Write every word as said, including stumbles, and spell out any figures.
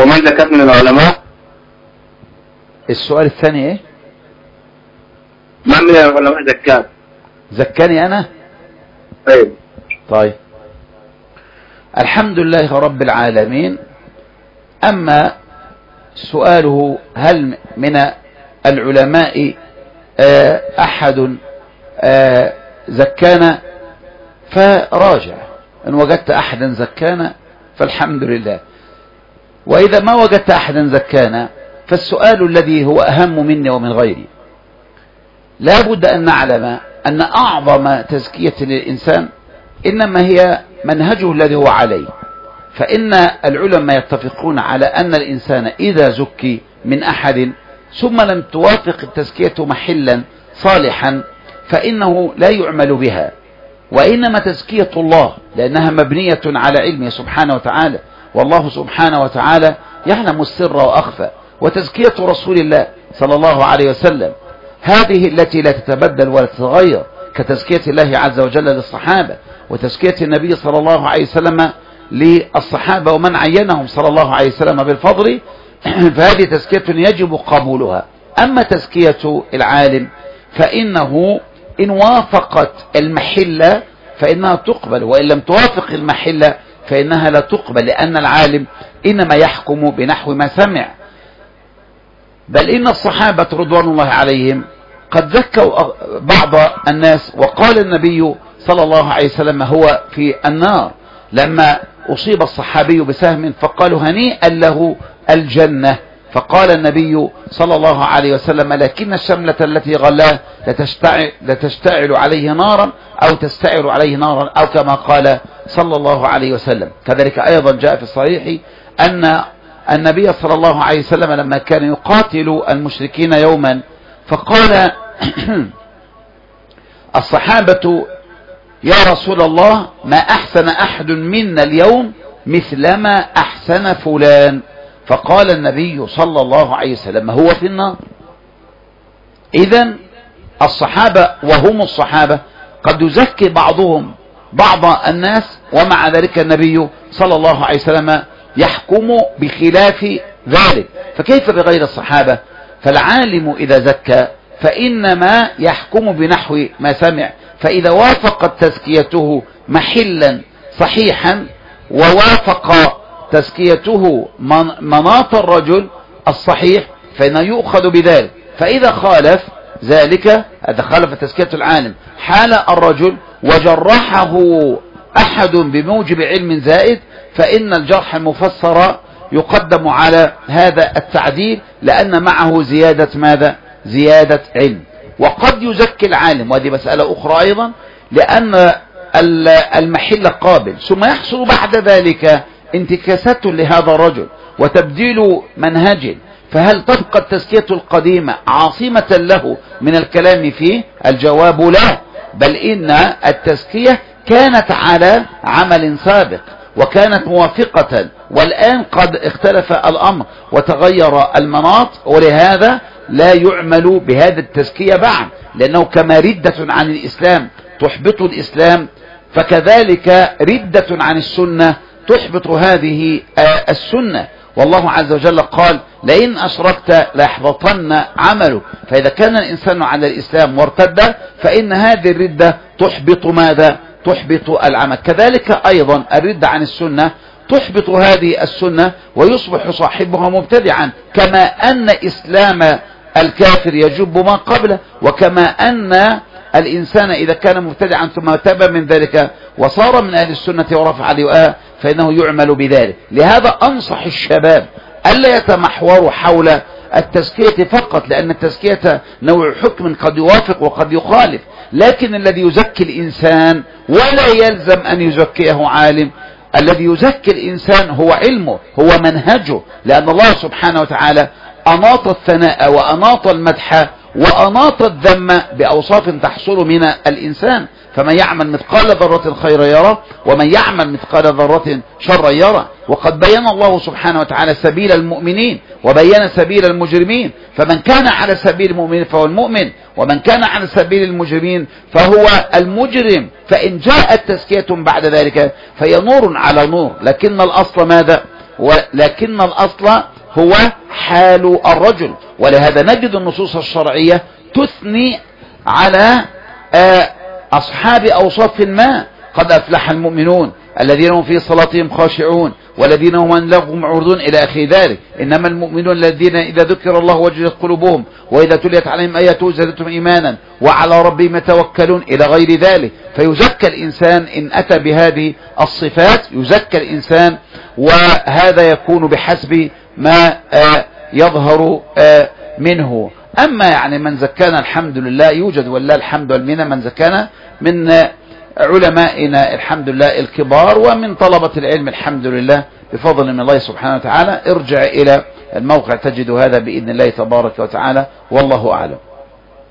ومن زكاة من العلماء؟ السؤال الثاني ايه؟ من من العلماء زكاة؟ زكاني انا؟ طيب طيب، الحمد لله رب العالمين. اما سؤاله هل من العلماء احد زكانا، فراجع، ان وجدت احدا زكانا فالحمد لله، واذا ما وجدت احدا زكانا فالسؤال الذي هو اهم مني ومن غيري، لا بد ان نعلم ان اعظم تزكية للانسان انما هي منهجه الذي هو عليه. فان العلماء يتفقون على ان الانسان اذا زكي من احد ثم لم توافق التزكية محلا صالحا فانه لا يعمل بها، وإنما تزكية الله لأنها مبنية على علمه سبحانه وتعالى، والله سبحانه وتعالى يعلم السر وأخفى. وتزكية رسول الله صلى الله عليه وسلم هذه التي لا تتبدل ولا تتغير، كتزكية الله عز وجل للصحابة، وتزكية النبي صلى الله عليه وسلم للصحابة ومن عينهم صلى الله عليه وسلم بالفضل، فهذه تزكية يجب قبولها. أما تزكية العالم فإنه إن وافقت المحلة فإنها تقبل، وإن لم توافق المحلة فإنها لا تقبل، لأن العالم إنما يحكم بنحو ما سمع. بل إن الصحابة رضوان الله عليهم قد زكوا بعض الناس، وقال النبي صلى الله عليه وسلم هو في النار لما أصيب الصحابي بسهم فقالوا هنيئا له الجنة، فقال النبي صلى الله عليه وسلم لكن الشملة التي غلاه لتشتعل, لتشتعل عليه نارا أو تستعر عليه نارا، أو كما قال صلى الله عليه وسلم. كذلك أيضا جاء في الصحيح أن النبي صلى الله عليه وسلم لما كان يقاتل المشركين يوما فقال الصحابة يا رسول الله ما أحسن أحد منا اليوم مثلما أحسن فلان، فقال النبي صلى الله عليه وسلم هو في النار. إذن الصحابة وهم الصحابة قد يزكي بعضهم بعض الناس، ومع ذلك النبي صلى الله عليه وسلم يحكم بخلاف ذلك، فكيف بغير الصحابة؟ فالعالم إذا زكى فإنما يحكم بنحو ما سمع، فإذا وافقت تزكيته محلا صحيحا ووافق تزكيته مناط الرجل الصحيح فإنه يؤخذ بذلك. فإذا خالف ذلك، هذا خالف تزكية العالم حال الرجل وجرحه أحد بموجب علم زائد، فإن الجرح المفسر يقدم على هذا التعديل لأن معه زيادة ماذا؟ زيادة علم. وقد يزكي العالم، وهذه مسألة أخرى أيضا، لأن المحل قابل، ثم يحصل بعد ذلك انتكاسات لهذا الرجل وتبديل منهج، فهل تبقى التزكية القديمة عاصمة له من الكلام فيه؟ الجواب لا، بل إن التزكية كانت على عمل سابق وكانت موافقة، والآن قد اختلف الأمر وتغير المناط، ولهذا لا يعمل بهذه التزكية بعد، لأنه كما ردة عن الإسلام تحبط الإسلام، فكذلك ردة عن السنة تحبط هذه السنة. والله عز وجل قال لئن أشركت ليحبطن عملك، فإذا كان الإنسان على الإسلام وارتد فإن هذه الردة تحبط ماذا؟ تحبط العمل. كذلك أيضا الردة عن السنة تحبط هذه السنة ويصبح صاحبها مبتدعا، كما أن إسلام الكافر يجب ما قبله، وكما أن الإنسان إذا كان مبتدعا ثم تاب من ذلك وصار من أهل السنة ورفع لواءه فإنه يعمل بذلك. لهذا أنصح الشباب ألا يتمحوروا حول التزكية فقط، لأن التزكية نوع حكم قد يوافق وقد يخالف، لكن الذي يزكي الإنسان ولا يلزم أن يزكيه عالم، الذي يزكي الإنسان هو علمه، هو منهجه، لأن الله سبحانه وتعالى أناط الثناء وأناط المدح وأناط الذم بأوصاف تحصل من الإنسان، فمن يعمل مثقال ذرة خيرا يرى ومن يعمل مثقال ذرة شرا يرى. وقد بين الله سبحانه وتعالى سبيل المؤمنين وبين سبيل المجرمين، فمن كان على سبيل المؤمنين فهو المؤمن، ومن كان على سبيل المجرمين فهو المجرم. فإن جاءت تزكية بعد ذلك فهي نور على نور، لكن الأصل ماذا؟ ولكن الأصل هو حال الرجل. ولهذا نجد النصوص الشرعية تثني على أصحاب أوصاف ما. قد أفلح المؤمنون الذين هم في صلاتهم خاشعون والذين هم عن لغو معرضون إلى آخر ذلك. إنما المؤمنون الذين إذا ذكر الله وجلت قلوبهم وإذا تليت عليهم آياته زادتهم إيمانا وعلى ربهم يتوكلون إلى غير ذلك. فيزكى الإنسان إن أتى بهذه الصفات، يزكى الإنسان، وهذا يكون بحسب ما يظهر منه. أما يعني من زكانا الحمد لله يوجد ولله الحمد والمنة من زكانا من علمائنا الحمد لله الكبار ومن طلبة العلم الحمد لله بفضل من الله سبحانه وتعالى. ارجع إلى الموقع تجد هذا بإذن الله تبارك وتعالى، والله أعلم.